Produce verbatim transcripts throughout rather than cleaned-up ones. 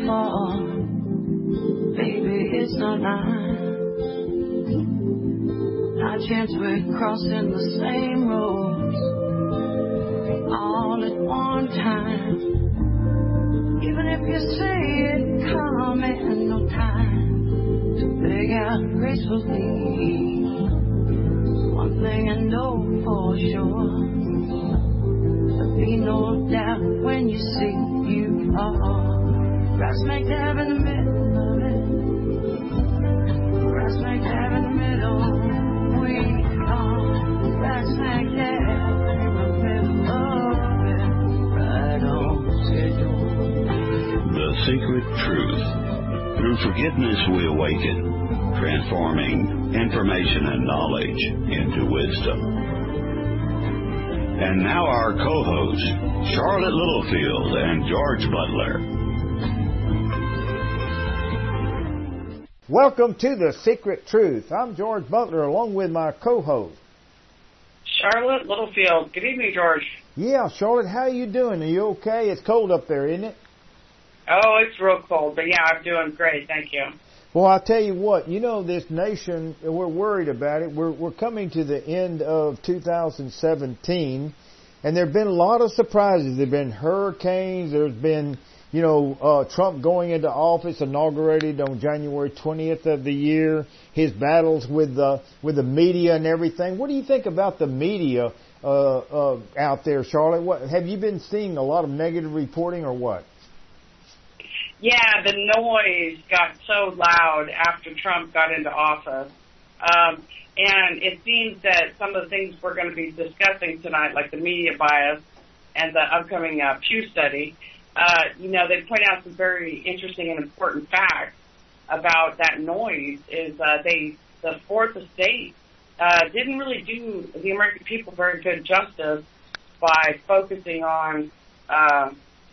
fall. Baby, it's not nice. Not a chance we're crossing the same roads all at one time. Even if you say it coming, no time to beg out gracefully. One thing I know for sure, there'll be no doubt when you see you are right smack dab in the middle of it. Right smack dab in the middle. We are right smack dab in the middle of it. Right on schedule. The Secret Truth. Through forgiveness we awaken, transforming information and knowledge into wisdom. And now our co-hosts, Charlotte Littlefield and George Butler. Welcome to The Secret Truth. I'm George Butler along with my co-host, Charlotte Littlefield. Good evening, George. Yeah, Charlotte, how are you doing? Are you okay? It's cold up there, isn't it? Oh, it's real cold, but yeah, I'm doing great, thank you. Well, I'll tell you what, you know, this nation, we're worried about it. We're we're coming to the end of two thousand seventeen, and there have been a lot of surprises. There have been hurricanes. There's been, you know, uh, Trump going into office, inaugurated on January twentieth of the year, his battles with the, with the media and everything. What do you think about the media uh, uh, out there, Charlotte? What, have you been seeing a lot of negative reporting or what? Yeah, the noise got so loud after Trump got into office. Um, and it seems that some of the things we're going to be discussing tonight, like the media bias and the upcoming uh, Pew study, uh, you know, they point out some very interesting and important facts about that noise is uh, they, the fourth estate uh, didn't really do the American people very good justice by focusing on uh,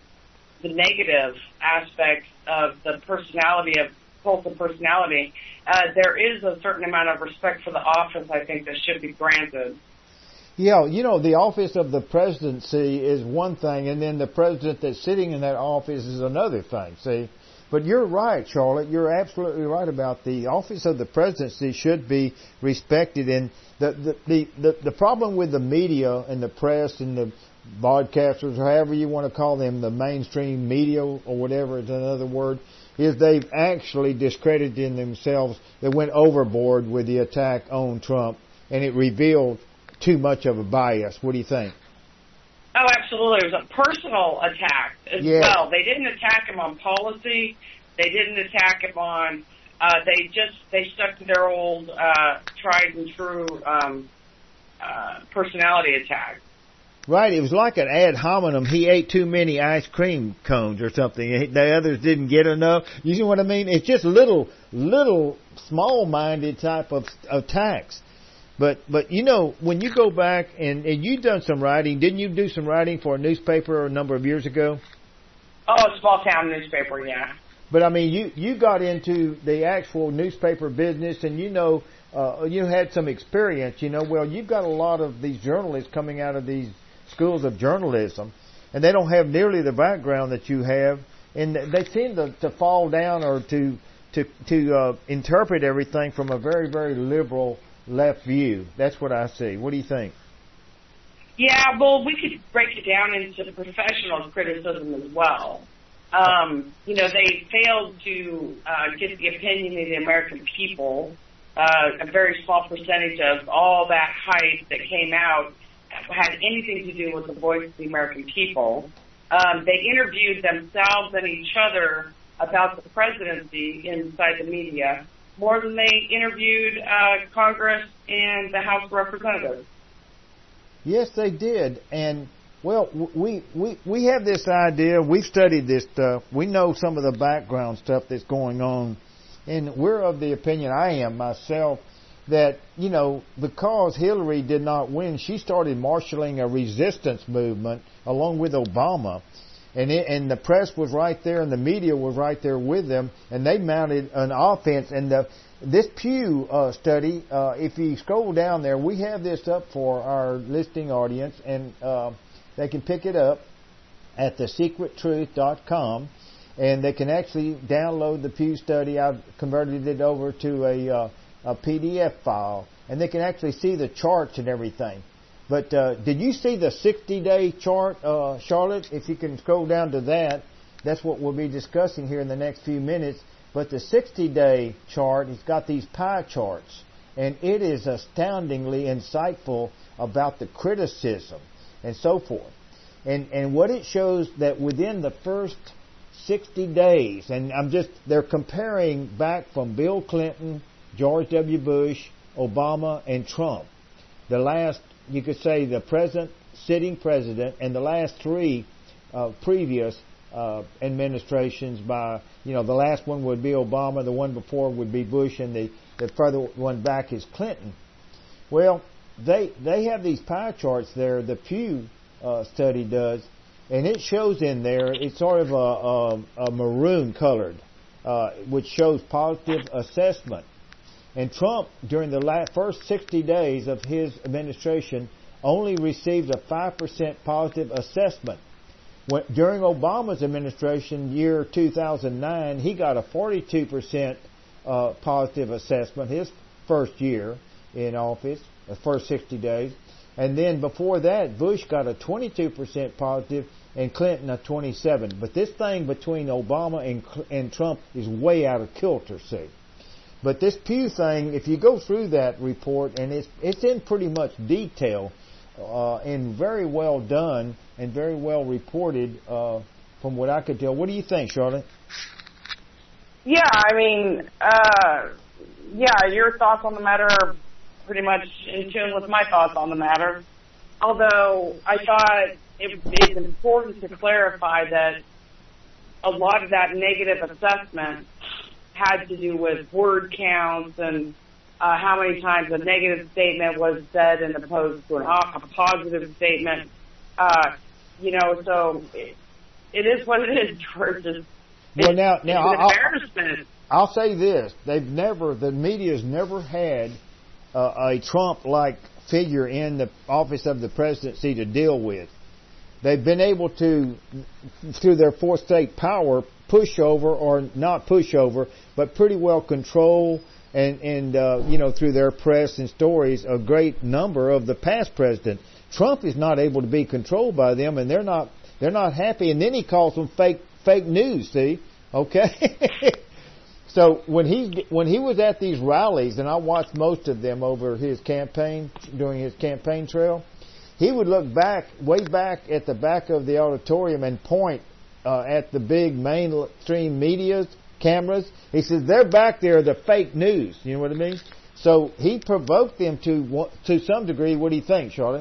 the negative aspects of the personality of cult of personality. Uh, there is a certain amount of respect for the office, I think, that should be granted. Yeah, you know, the office of the presidency is one thing, and then the president that's sitting in that office is another thing, see? But you're right, Charlotte. You're absolutely right about the office of the presidency should be respected. And the the the, the, the problem with the media and the press and the broadcasters, or however you want to call them, the mainstream media or whatever is another word, is they've actually discredited themselves. They went overboard with the attack on Trump, and it revealed too much of a bias. What do you think? Oh, absolutely. It was a personal attack as yeah. well. They didn't attack him on policy. They didn't attack him on, uh, they just, they stuck to their old, uh, tried and true, um, uh, personality attack. Right, it was like an ad hominem. He ate too many ice cream cones or something. The others didn't get enough. You see what I mean? It's just little, little, small-minded type of attacks. But, but you know, when you go back and, and you've done some writing, didn't you do some writing for a newspaper a number of years ago? Oh, a small-town newspaper, yeah. But I mean, you you got into the actual newspaper business, and you know, uh, you had some experience. You know, well, you've got a lot of these journalists coming out of these schools of journalism, and they don't have nearly the background that you have, and they seem to, to fall down or to to to uh, interpret everything from a very very liberal left view. That's what I see. What do you think? Yeah, well, we could break it down into the professional criticism as well. Um, you know, they failed to uh, get the opinion of the American people. Uh, a very small percentage of all that hype that came out had anything to do with the voice of the American people. Um, they interviewed themselves and each other about the presidency inside the media more than they interviewed uh, Congress and the House of Representatives. Yes, they did. And, well, we, we, we have this idea. We've studied this stuff. We know some of the background stuff that's going on. And we're of the opinion, I am myself, that, you know, because Hillary did not win, she started marshaling a resistance movement along with Obama. And it, and the press was right there and the media was right there with them, and they mounted an offense. And the, this Pew uh, study, uh, if you scroll down there, we have this up for our listening audience, and uh, they can pick it up at the secret truth dot com. and they can actually download the Pew Study. I've converted it over to a, uh, a P D F file, and they can actually see the charts and everything. But uh, did you see the sixty-day chart, uh, Charlotte? If you can scroll down to that, that's what we'll be discussing here in the next few minutes. But the sixty-day chart, it's got these pie charts, and it is astoundingly insightful about the criticism and so forth. And and what it shows that within the first sixty days, and I'm just, they're comparing back from Bill Clinton, George W. Bush, Obama, and Trump. The last, you could say, the present sitting president and the last three uh, previous uh, administrations by, you know, the last one would be Obama, the one before would be Bush, and the, the further one back is Clinton. Well, they they have these pie charts there, the Pew uh, Study does, and it shows in there, it's sort of a, a, a maroon colored, uh, which shows positive assessment. And Trump, during the last, first sixty days of his administration, only received a five percent positive assessment. When, during Obama's administration, year two thousand nine, he got a forty-two percent uh, positive assessment his first year in office, the first sixty days. And then before that, Bush got a twenty-two percent positive and Clinton a twenty-seven. But this thing between Obama and, and Trump is way out of kilter, see. But this Pew thing, if you go through that report, and it's it's in pretty much detail, uh, and very well done and very well reported, uh, from what I could tell. What do you think, Charlotte? Yeah, I mean, uh, yeah, your thoughts on the matter are pretty much in tune with my thoughts on the matter. Although I thought it, it's important to clarify that a lot of that negative assessment had to do with word counts and uh, how many times a negative statement was said and opposed to an, a positive statement. Uh, you know, so it, it is what it is, George. It's, well, now, now it's an embarrassment. I'll, I'll say this: they've never, the media's never had uh, a Trump-like figure in the office of the presidency to deal with. They've been able to, through their fourth state power, push over, or not push over, but pretty well control, and, and uh, you know, through their press and stories, a great number of the past president. Trump is not able to be controlled by them, and they're not they're not happy. And then he calls them fake fake news. See, okay. So when he when he was at these rallies, and I watched most of them over his campaign, during his campaign trail, he would look back, way back at the back of the auditorium and point uh, at the big mainstream media cameras. He says, they're back there, the fake news. You know what I mean? So he provoked them to to some degree. What do you think, Charlotte?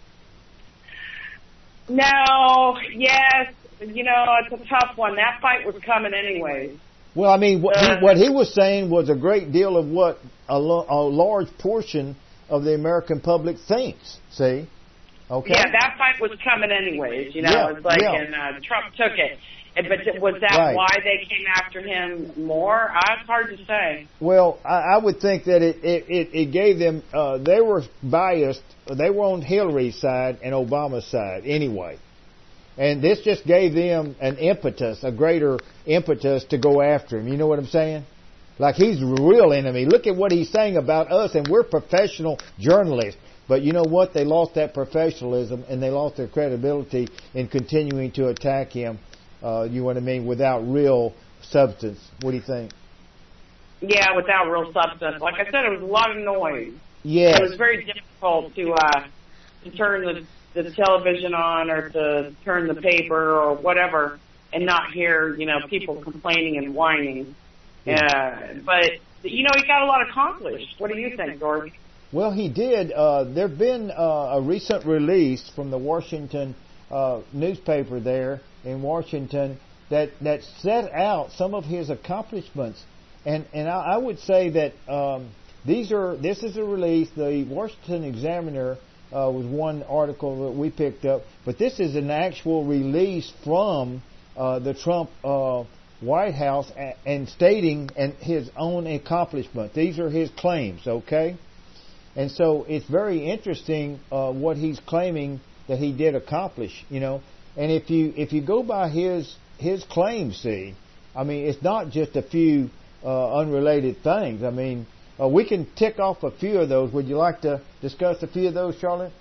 No, yes. You know, it's a tough one. That fight was coming anyways. Well, I mean, what, uh, he, what he was saying was a great deal of what a, lo- a large portion of the American public thinks, see? Okay. Yeah, that fight was coming anyways, you know. Yeah, it's like, yeah. and uh, Trump took it. But was that right. why they came after him more? Uh, it's hard to say. Well, I, I would think that it, it, it, it gave them, uh, they were biased, they were on Hillary's side and Obama's side anyway. And this just gave them an impetus, a greater impetus to go after him. You know what I'm saying? Like, he's the real enemy. Look at what he's saying about us, and we're professional journalists. But you know what? They lost that professionalism, and they lost their credibility in continuing to attack him, uh, you know what I mean, without real substance. What do you think? Yeah, without real substance. Like I said, it was a lot of noise. Yes. It was very difficult to uh, to turn the the television on or to turn the paper or whatever and not hear, you know, people complaining and whining. Uh, but, you know, he got a lot accomplished. What do you think, George? Well, he did. Uh, there have been uh, a recent release from the Washington uh, newspaper there in Washington that, that set out some of his accomplishments. And, and I, I would say that um, these are this is a release. The Washington Examiner Uh, was one article that we picked up, but this is an actual release from uh, the Trump uh, White House a- and stating and his own accomplishment. These are his claims, okay? And so it's very interesting uh, what he's claiming that he did accomplish, you know. And if you if you go by his his claims, see, I mean, it's not just a few uh, unrelated things. I mean, uh, we can tick off a few of those. Would you like to discuss a few of those, Charlotte?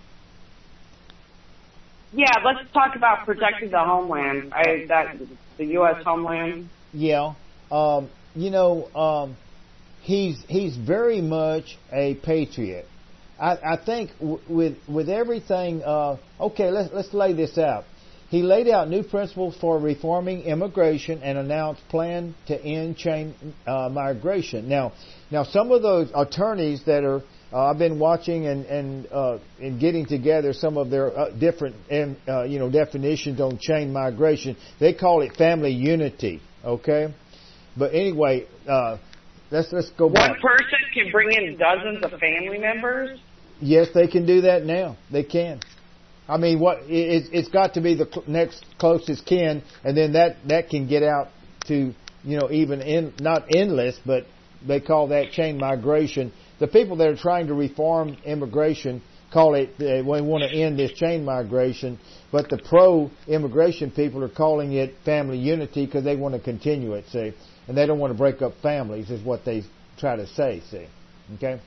Yeah, let's talk about protecting the homeland. I, that the U S homeland. Yeah, um, you know, um, he's he's very much a patriot. I, I think w- with with everything. Uh, okay, let's let's lay this out. He laid out new principles for reforming immigration and announced plan to end chain uh, migration. Now, now some of those attorneys that are Uh, I've been watching and and uh, and getting together some of their uh, different um, uh, you know definitions on chain migration. They call it family unity. Okay, but anyway, uh, let's let's go back. One person can bring in dozens of family members. Yes, they can do that now. They can. I mean, what it, it's got to be the cl- next closest kin, and then that that can get out to you know even in not endless, but they call that chain migration. The people that are trying to reform immigration call it, they want to end this chain migration, but the pro-immigration people are calling it family unity because they want to continue it, see. And they don't want to break up families is what they try to say, see. Okay?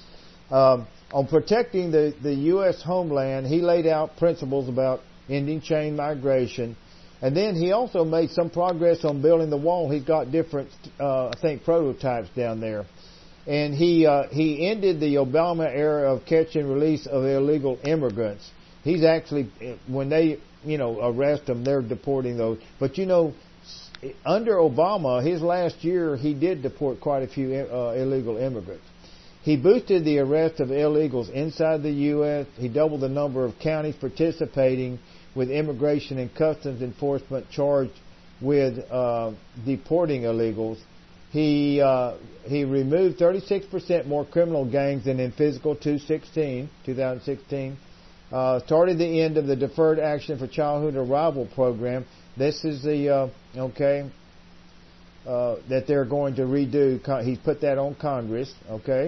Um, on protecting the, the U S homeland, he laid out principles about ending chain migration. And then he also made some progress on building the wall. He's got different, uh, I think, prototypes down there. And he uh, he ended the Obama era of catch and release of illegal immigrants. He's actually, when they, you know, arrest them, they're deporting those. But, you know, under Obama, his last year, he did deport quite a few uh, illegal immigrants. He boosted the arrest of illegals inside the U S. He doubled the number of counties participating with immigration and customs enforcement charged with uh, deporting illegals. He uh, he removed thirty-six percent more criminal gangs than in Fiscal two sixteen, twenty sixteen. Uh, started the end of the Deferred Action for Childhood Arrival program. This is the uh, okay uh, that they're going to redo. He's put that on Congress. Okay.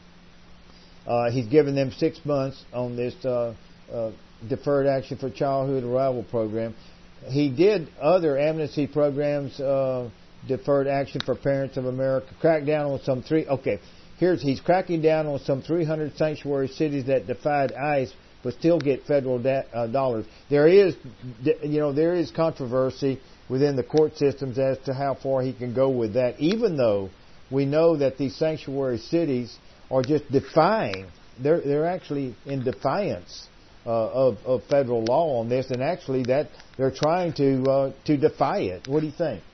Uh, he's given them six months on this uh, uh, Deferred Action for Childhood Arrival program. He did other amnesty programs. Uh, Deferred Action for Parents of America, cracked down on some three, okay, here's, he's cracking down on some three hundred sanctuary cities that defied ICE but still get federal da- uh, dollars. There is, you know, there is controversy within the court systems as to how far he can go with that, even though we know that these sanctuary cities are just defying, they're, they're actually in defiance uh, of, of federal law on this, and actually that they're trying to, uh, to defy it. What do you think?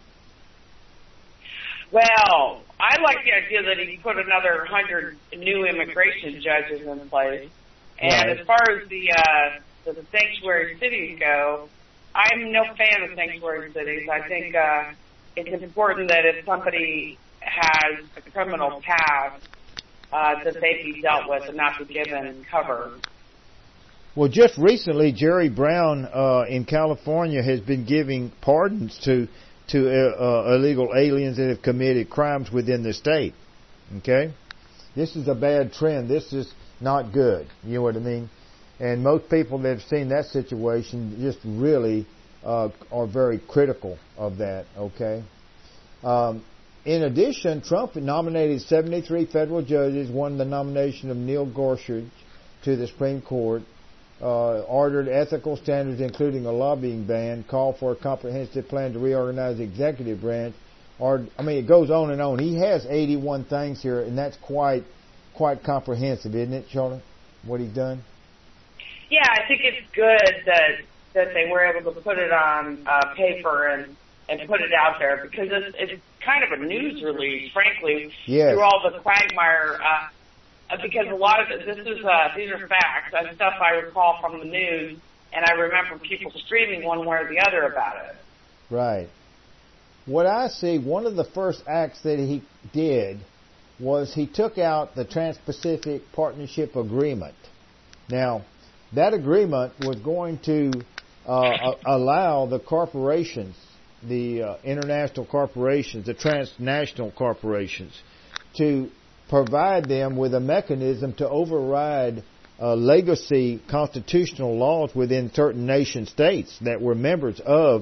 Well, I like the idea that he put another hundred new immigration judges in place. And right. As far as the uh, the sanctuary cities go, I'm no fan of sanctuary cities. I think uh, it's important that if somebody has a criminal past, uh, that they be dealt with and not be given cover. Well, just recently, Jerry Brown uh, in California has been giving pardons to to uh, uh, illegal aliens that have committed crimes within the state. Okay? This is a bad trend. This is not good. You know what I mean? And most people that have seen that situation just really uh, are very critical of that. Okay? Um, in addition, Trump nominated seventy-three federal judges, won the nomination of Neil Gorsuch to the Supreme Court, Uh, ordered ethical standards including a lobbying ban, called for a comprehensive plan to reorganize the executive branch. Or, I mean, it goes on and on. He has eighty-one things here, and that's quite quite comprehensive, isn't it, Charlotte, what he's done? Yeah, I think it's good that that they were able to put it on uh, paper and, and put it out there, because it's, it's kind of a news release, frankly, yes. through all the quagmire. Uh, Because a lot of it, this is, uh, these are facts and stuff I recall from the news, and I remember people screaming one way or the other about it. Right. What I see, one of the first acts that he did was he took out the Trans-Pacific Partnership Agreement. Now, that agreement was going to uh, allow the corporations, the uh, international corporations, the transnational corporations, to provide them with a mechanism to override uh, legacy constitutional laws within certain nation states that were members of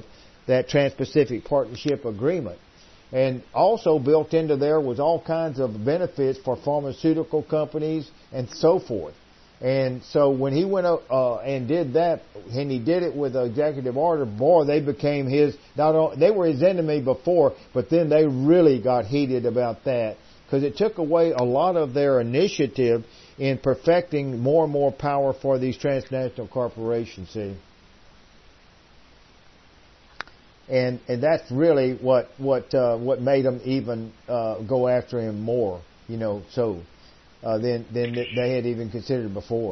that Trans-Pacific Partnership Agreement. And also built into there was all kinds of benefits for pharmaceutical companies and so forth. And so when he went up uh, and did that, and he did it with an executive order, boy, they became his, not only, they were his enemy before, but then they really got heated about that because it took away a lot of their initiative in perfecting more and more power for these transnational corporations, see. And and that's really what what uh, what made them even uh, go after him more, you know, so uh, than than they had even considered before.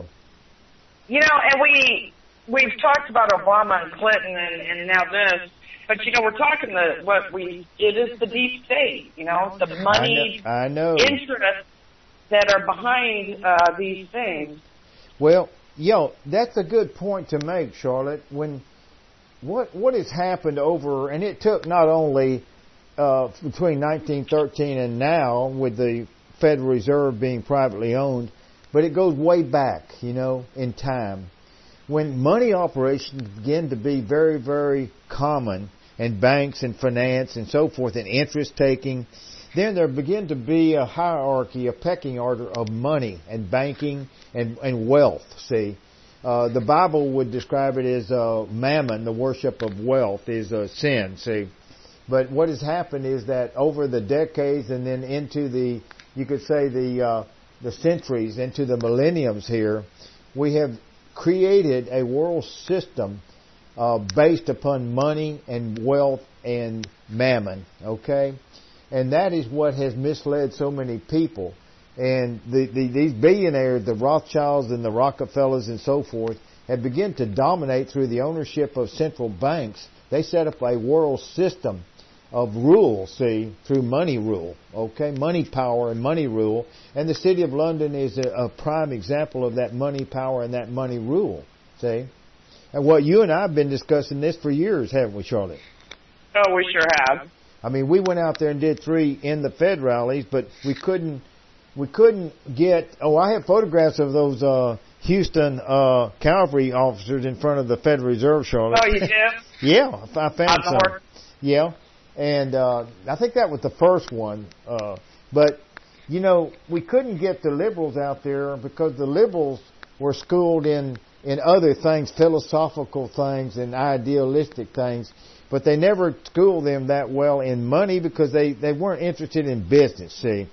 You know, and we we've talked about Obama and Clinton and, and now this, but you know, we're talking the what we it is the deep state, you know, the money I know, I know. interests that are behind uh, these things. Well, you know, that's a good point to make, Charlotte. When What what has happened over, and it took not only uh, between nineteen thirteen and now with the Federal Reserve being privately owned, but it goes way back, you know, in time. When money operations begin to be very, very common, and banks and finance and so forth, and interest taking, then there begin to be a hierarchy, a pecking order of money and banking and, and wealth, see. Uh, the Bible would describe it as uh, mammon, the worship of wealth, is a sin, see. But what has happened is that over the decades and then into the, you could say the uh, the centuries, into the millenniums here, we have created a world system uh, based upon money and wealth and mammon, okay? And that is what has misled so many people. And the, the, these billionaires, the Rothschilds and the Rockefellers and so forth, have begun to dominate through the ownership of central banks. They set up a world system of rule, see, through money rule, okay, money power and money rule. And the City of London is a, a prime example of that money power and that money rule, see. And what you and I have been discussing this for years, haven't we, Charlotte? Oh, we sure have. I mean, we went out there and did three in the Fed rallies, but we couldn't. We couldn't get, oh, I have photographs of those uh, Houston uh, cavalry officers in front of the Federal Reserve, Charlotte. Oh, you did? Yeah, I found some. Horse. Yeah, and uh, I think that was the first one. Uh, but, you know, we couldn't get the liberals out there because the liberals were schooled in, in other things, philosophical things and idealistic things. But they never schooled them that well in money because they, they weren't interested in business, see.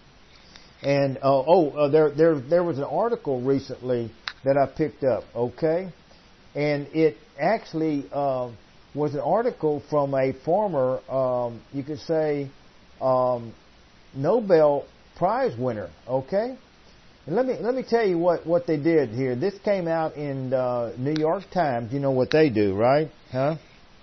And uh, oh, uh, there there there was an article recently that I picked up, okay, and it actually uh, was an article from a former, um, you could say, um, Nobel Prize winner, okay. And let me let me tell you what, what they did here. This came out in uh, New York Times. You know what they do, right? Huh?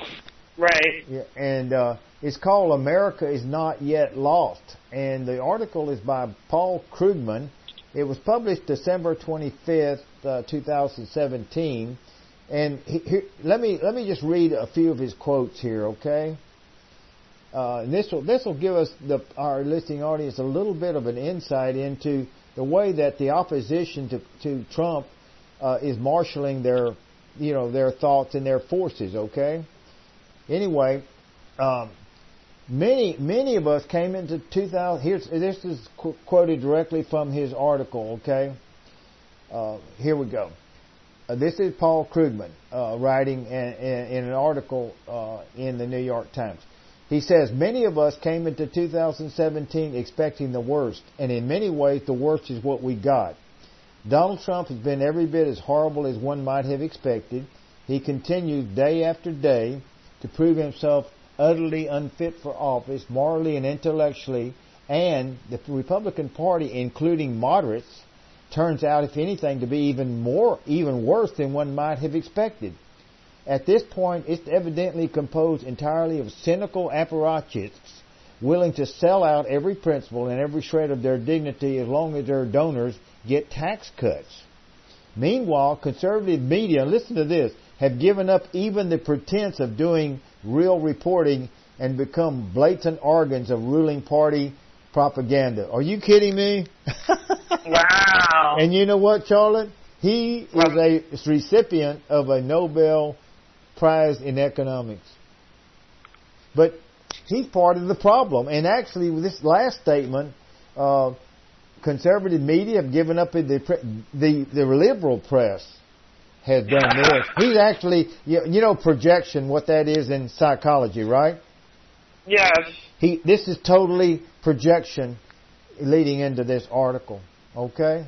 Right. Yeah, and uh, it's called "America Is Not Yet Lost." And the article is by Paul Krugman. It was published December twenty-fifth, uh, two thousand seventeen. And he, he, let me let me just read a few of his quotes here, okay? Uh, and this will this will give us the our listening audience a little bit of an insight into the way that the opposition to to Trump uh, is marshaling their you know their thoughts and their forces, okay? Anyway. Um, Many, many of us came into two thousand. Here's this is qu- quoted directly from his article. Okay, uh, here we go. Uh, this is Paul Krugman uh, writing in, in, in an article uh, in the New York Times. He says many of us came into two thousand seventeen expecting the worst, and in many ways the worst is what we got. Donald Trump has been every bit as horrible as one might have expected. He continues day after day to prove himself utterly unfit for office, morally and intellectually, and the Republican Party, including moderates, turns out, if anything, to be even more, even worse than one might have expected. At this point, it's evidently composed entirely of cynical apparatchiks willing to sell out every principle and every shred of their dignity as long as their donors get tax cuts. Meanwhile, conservative media, listen to this, have given up even the pretense of doing real reporting and become blatant organs of ruling party propaganda. Are you kidding me? Wow. And you know what, Charlotte? He is a recipient of a Nobel Prize in economics. But he's part of the problem. And actually, with this last statement, uh, conservative media have given up. The the the liberal press has done this. He's actually, you know, projection. What that is in psychology, right? Yes. He. This is totally projection, leading into this article. Okay.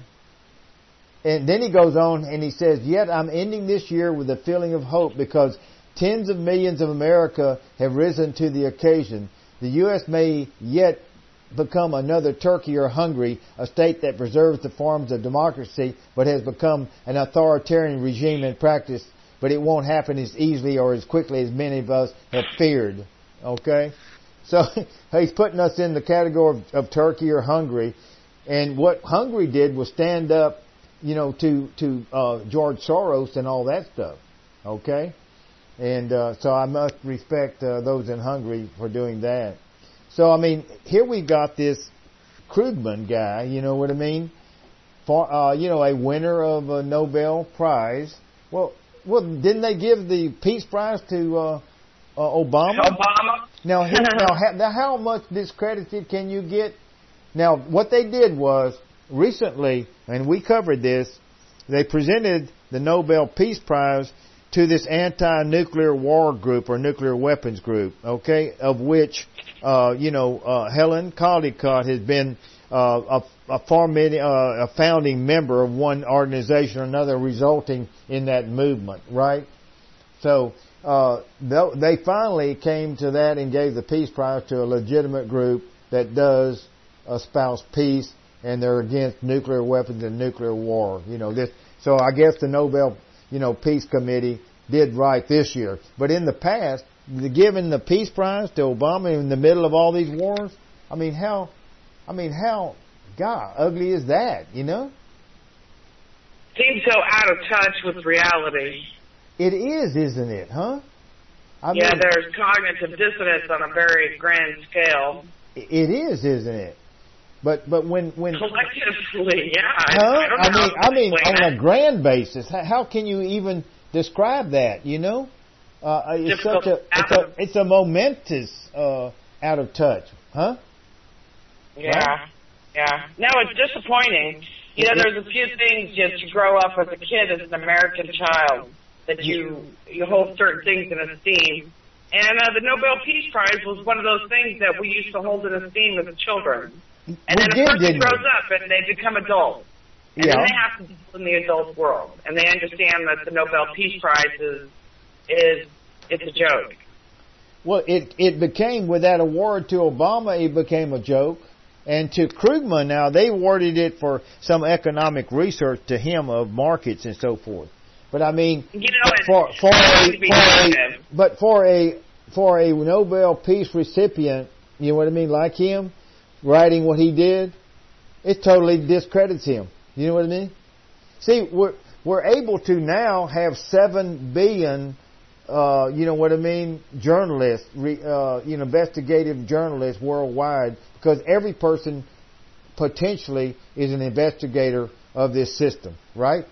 And then he goes on and he says, "Yet I'm ending this year with a feeling of hope because tens of millions of America have risen to the occasion. The U S may yet become another Turkey or Hungary, a state that preserves the forms of democracy but has become an authoritarian regime in practice, but it won't happen as easily or as quickly as many of us have feared." Okay? So he's putting us in the category of, of Turkey or Hungary. And what Hungary did was stand up, you know, to, to uh, George Soros and all that stuff. Okay? And uh, so I must respect uh, those in Hungary for doing that. So, I mean, here we got this Krugman guy, you know what I mean? For, uh, you know, a winner of a Nobel Prize. Well, well, didn't they give the Peace Prize to uh, uh, Obama? Obama? Now, he, now, how, now, how much discredited can you get? Now, what they did was, recently, and we covered this, they presented the Nobel Peace Prize to this anti-nuclear war group or nuclear weapons group, okay, of which, uh, you know, uh, Helen Caldicott has been uh, a, a, formid- uh, a founding member of one organization or another, resulting in that movement, right? So uh, they finally came to that and gave the Peace Prize to a legitimate group that does espouse peace, and they're against nuclear weapons and nuclear war. You know this. So I guess the Nobel, you know, Peace Committee did right this year. But in the past, giving the Peace Prize to Obama in the middle of all these wars, I mean, how, I mean, how, God, ugly is that, you know? Seems so out of touch with reality. It is, isn't it, huh? I yeah, mean, there's cognitive dissonance on a very grand scale. It is, isn't it? But but when when collectively, yeah. Huh? I, don't know I mean, I mean, on it. a grand basis, how, how can you even describe that? You know, uh, it's Difficult such a it's a it's a momentous uh, out of touch, huh? Yeah, right? yeah. No, it's disappointing. You know, there's a few things as you grow up as a kid, as an American child, that you you hold certain things in esteem. And uh, the Nobel Peace Prize was one of those things that we used to hold in esteem as children. And we then did, a person didn't grows we? up and they become adults. And yeah. then they have to deal in the adult world. And they understand that the Nobel Peace Prize is, is it's a joke. Well, it it became, with that award to Obama, it became a joke. And to Krugman now, they awarded it for some economic research to him of markets and so forth. But I mean, you know, for, for, a, for a, but for a, for a Nobel Peace recipient, you know what I mean, like him, writing what he did, it totally discredits him. You know what I mean? See, we're, we're able to now have seven billion, uh, you know what I mean, journalists, uh, you know, investigative journalists worldwide, because every person potentially is an investigator of this system, right?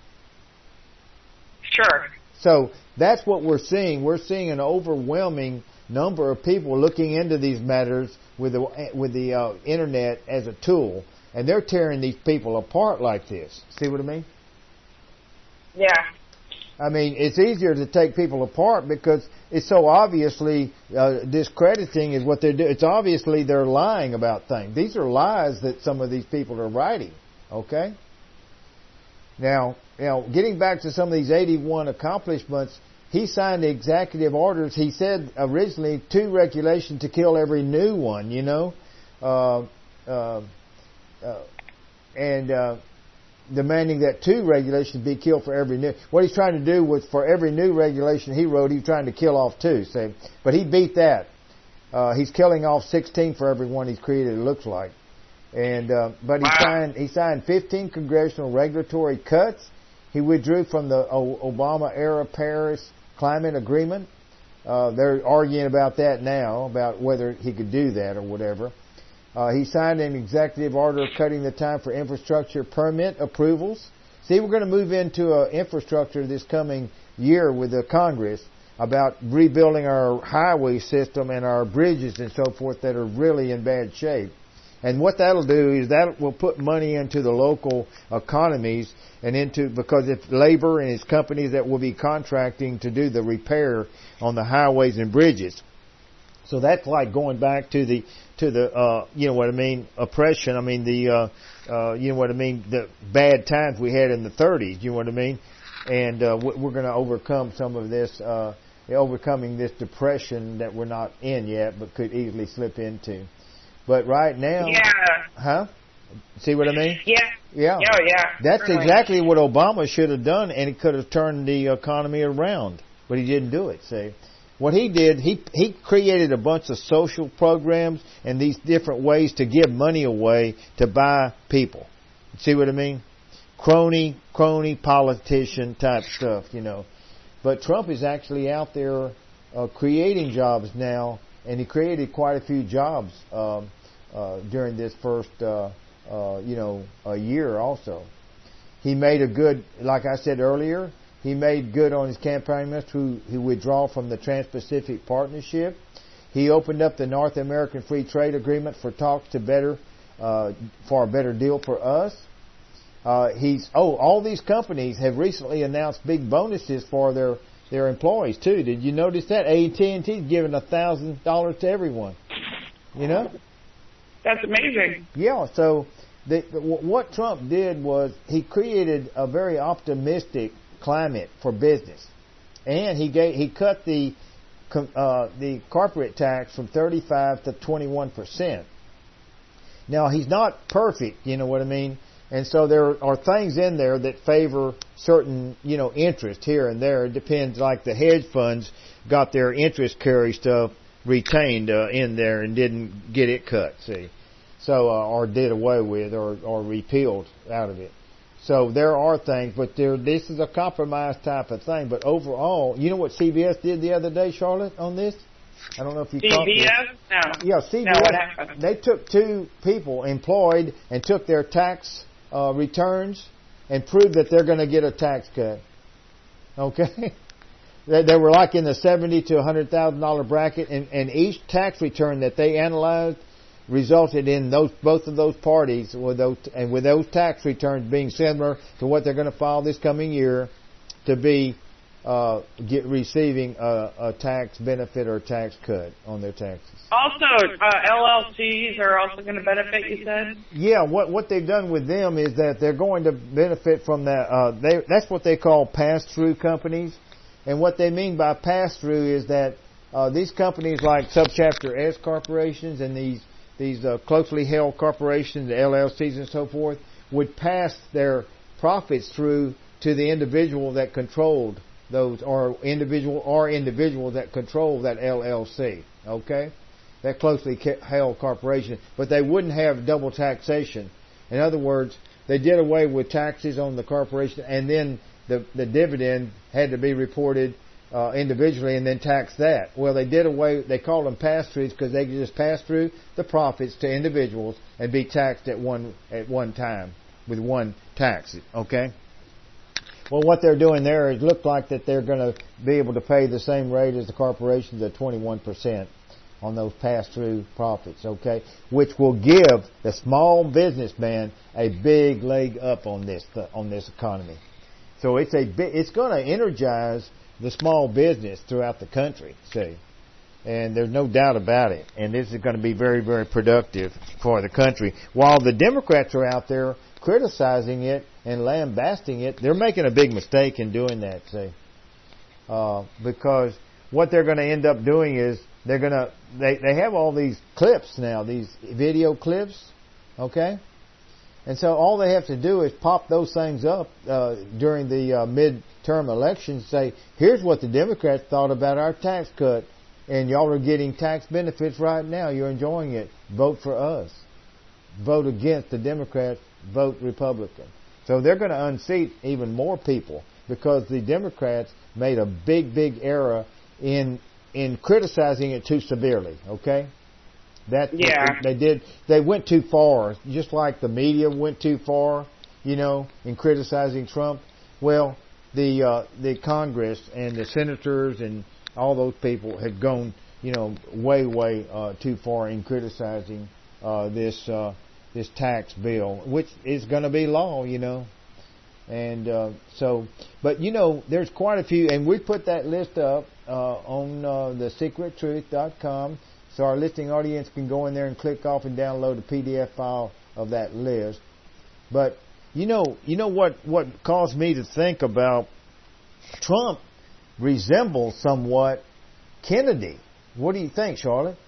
Sure. So that's what we're seeing. We're seeing an overwhelming number of people looking into these matters with the with the uh, internet as a tool, and they're tearing these people apart like this. See what I mean? Yeah. I mean, it's easier to take people apart because it's so obviously uh, discrediting is what they're doing. It's obviously they're lying about things. These are lies that some of these people are writing. Okay. Now, you know, getting back to some of these eighty-one accomplishments, he signed the executive orders. He said originally two regulations to kill every new one, you know, uh, uh, uh, and uh, demanding that two regulations be killed for every new. What he's trying to do was for every new regulation he wrote, he was trying to kill off two. See? But he beat that. Uh, he's killing off sixteen for every one he's created, it looks like. And uh, but he signed he signed fifteen congressional regulatory cuts. He withdrew from the Obama-era Paris Climate Agreement. Uh, they're arguing about that now, about whether he could do that or whatever. Uh, he signed an executive order cutting the time for infrastructure permit approvals. See, we're going to move into uh, infrastructure this coming year with the Congress. about rebuilding our highway system and our bridges and so forth that are really in bad shape. And what that'll do is that will put money into the local economies and into, because it's labor and it's companies that will be contracting to do the repair on the highways and bridges. So that's like going back to the, to the, uh, you know what I mean, oppression. I mean the, uh, uh, you know what I mean, the bad times we had in the thirties, you know what I mean? And, uh, we're going to overcome some of this, uh, overcoming this depression that we're not in yet, but could easily slip into. But right now, yeah, huh? See what I mean? Yeah, yeah, oh yeah. That's certainly. exactly what Obama should have done, and he could have turned the economy around, but he didn't do it. See, what he did, he he created a bunch of social programs and these different ways to give money away to buy people. See what I mean? Crony, crony, politician type stuff, you know. But Trump is actually out there uh, creating jobs now, and he created quite a few jobs um, uh, during this first, uh, uh, you know, a year also. He made a good, like I said earlier, he made good on his campaign minister who, who withdrew from the Trans-Pacific Partnership. He opened up the North American Free Trade Agreement for talks to better, uh, for a better deal for us. Uh, he's oh, all these companies have recently announced big bonuses for their their employees too. Did you notice that? A T and T's giving a thousand dollars to everyone. You know, that's amazing. Yeah. So the, the, what Trump did was he created a very optimistic climate for business, and he gave he cut the uh, the corporate tax from thirty-five to twenty-one percent. Now he's not perfect. You know what I mean? And so there are things in there that favor certain, you know, interest here and there. It depends, like the hedge funds got their interest carry stuff retained uh, in there and didn't get it cut, see. So, uh, or did away with or, or repealed out of it. So there are things, but there, this is a compromise type of thing. But overall, you know what C B S did the other day, Charlotte, on this? I don't know if you C B S? No. Yeah, C B S, no, what happened? They took two people employed and took their tax Uh, returns and prove that they're going to get a tax cut. Okay? they, they were like in the seventy to one hundred thousand dollars bracket, and, and each tax return that they analyzed resulted in those both of those parties with those and with those tax returns being similar to what they're going to file this coming year to be uh, get receiving a, a tax benefit or tax cut on their taxes. Also, uh, L L Cs are also going to benefit, you said? Yeah, what what they've done with them is that they're going to benefit from that. Uh, they, that's what they call pass-through companies. And what they mean by pass-through is that uh, these companies like Subchapter S corporations and these, these uh, closely held corporations, the L L Cs and so forth, would pass their profits through to the individual that controlled those, or individual or individuals that control that L L C. Okay? That closely held corporation, but they wouldn't have double taxation. In other words, they did away with taxes on the corporation, and then the the dividend had to be reported uh, individually, and then tax that. Well, they did away. They called them pass-throughs because they could just pass through the profits to individuals and be taxed at one at one time with one tax. Okay. Well, what they're doing there is look like that they're going to be able to pay the same rate as the corporations at twenty-one percent. On those pass-through profits, okay, which will give the small businessman a big leg up on this on this economy. So it's a it's going to energize the small business throughout the country, see, and there's no doubt about it. And this is going to be very, very productive for the country. While the Democrats are out there criticizing it and lambasting it, they're making a big mistake in doing that, see, uh, because what they're going to end up doing is they're going to, they, they have all these clips now, these video clips, okay? And so all they have to do is pop those things up uh, during the uh, midterm elections, say, here's what the Democrats thought about our tax cut, and y'all are getting tax benefits right now. You're enjoying it. Vote for us. Vote against the Democrats. Vote Republican. So they're going to unseat even more people because the Democrats made a big, big error in in criticizing it too severely, okay? That yeah. they, they did. They went too far, just like the media went too far, you know, in criticizing Trump. Well, the uh, the Congress and the senators and all those people had gone, you know, way, way uh, too far in criticizing uh, this uh, this tax bill, which is going to be law, you know. And uh, so, but you know, there's quite a few, and we put that list up uh, on uh, the secret truth dot com, so our listening audience can go in there and click off and download a P D F file of that list. But you know, you know what what caused me to think about Trump resembles somewhat Kennedy. What do you think, Charlotte?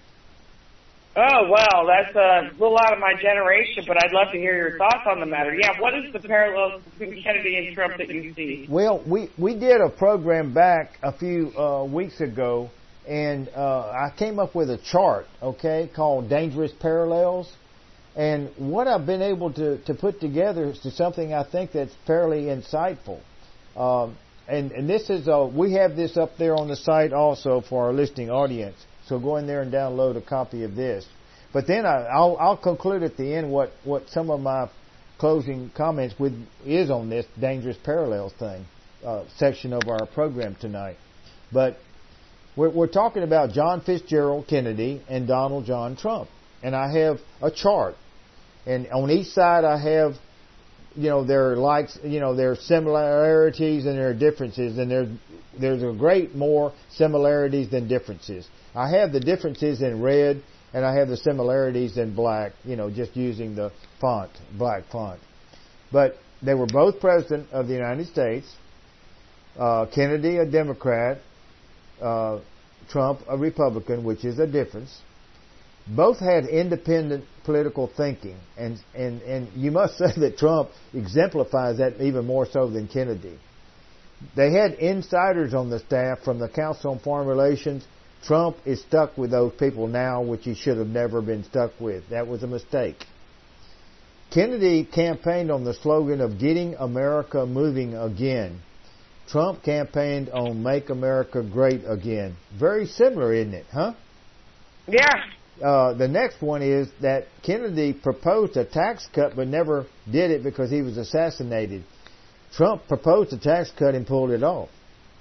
Oh, well, that's a little out of my generation, but I'd love to hear your thoughts on the matter. Yeah, what is the parallels between Kennedy and Trump that you see? Well, we, we did a program back a few uh, weeks ago, and uh, I came up with a chart, okay, called Dangerous Parallels. And what I've been able to, to put together is something I think that's fairly insightful. Um, and, and this is, uh, we have this up there on the site also for our listening audience. So go in there and download a copy of this. But then I, I'll, I'll conclude at the end what, what some of my closing comments with is on this Dangerous Parallels thing, uh, section of our program tonight. But we're, we're talking about John Fitzgerald Kennedy and Donald John Trump. And I have a chart. And on each side I have, you know, their likes, you know, their similarities and their differences. And there's, there's a great more similarities than differences. I have the differences in red, and I have the similarities in black, you know, just using the font, black font. But they were both president of the United States, uh, Kennedy a Democrat, uh, Trump a Republican, which is a difference. Both had independent political thinking, and, and, and you must say that Trump exemplifies that even more so than Kennedy. They had insiders on the staff from the Council on Foreign Relations. Trump is stuck with those people now, which he should have never been stuck with. That was a mistake. Kennedy campaigned on the slogan of getting America moving again. Trump campaigned on make America great again. Very similar, isn't it, huh? Yeah. Uh, the next one is that Kennedy proposed a tax cut but never did it because he was assassinated. Trump proposed a tax cut and pulled it off.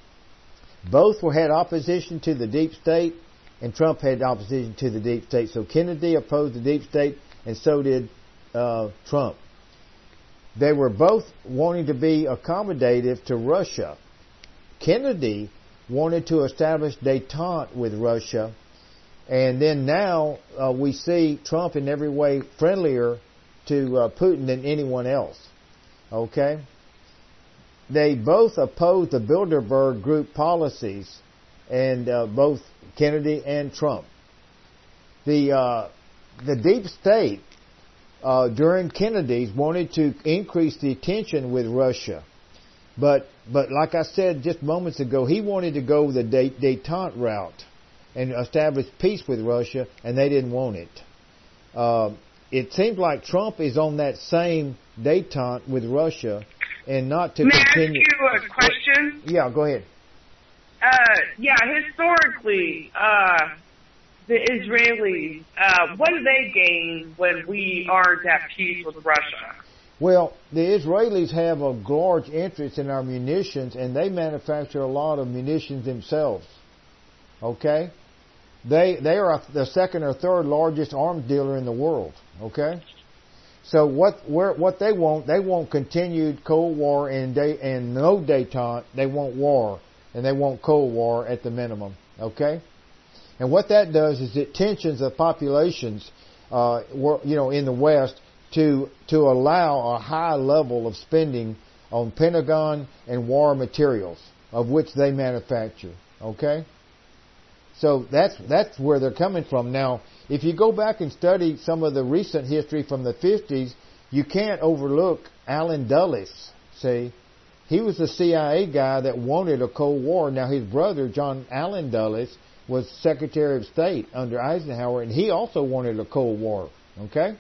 Both were, had opposition to the deep state, and Trump had opposition to the deep state. So Kennedy opposed the deep state, and so did uh, Trump. They were both wanting to be accommodative to Russia. Kennedy wanted to establish détente with Russia, and then now uh, we see Trump in every way friendlier to uh, Putin than anyone else. Okay? They both opposed the Bilderberg Group policies, and uh, both Kennedy and Trump. The uh, the deep state uh, during Kennedy's wanted to increase the tension with Russia, but but like I said just moments ago, he wanted to go the détente route and establish peace with Russia, and they didn't want it. Uh, it seems like Trump is on that same détente with Russia. And not to May continue. I ask you a question? Yeah, go ahead. Uh, yeah, historically, uh, the Israelis, uh, what do they gain when we aren't at peace with Russia? Well, the Israelis have a large interest in our munitions, and they manufacture a lot of munitions themselves. Okay? They they are the second or third largest arms dealer in the world. Okay? So what where, what they want, they want continued Cold War and de, and no détente. They want war, and they want Cold War at the minimum. Okay, and what that does is it tensions the populations, uh, you know, in the West to to allow a high level of spending on Pentagon and war materials, of which they manufacture. Okay, so that's that's where they're coming from now. If you go back and study some of the recent history from the fifties, you can't overlook Allen Dulles. See, he was the C I A guy that wanted a Cold War. Now, his brother, John Allen Dulles, was Secretary of State under Eisenhower, and he also wanted a Cold War. Okay?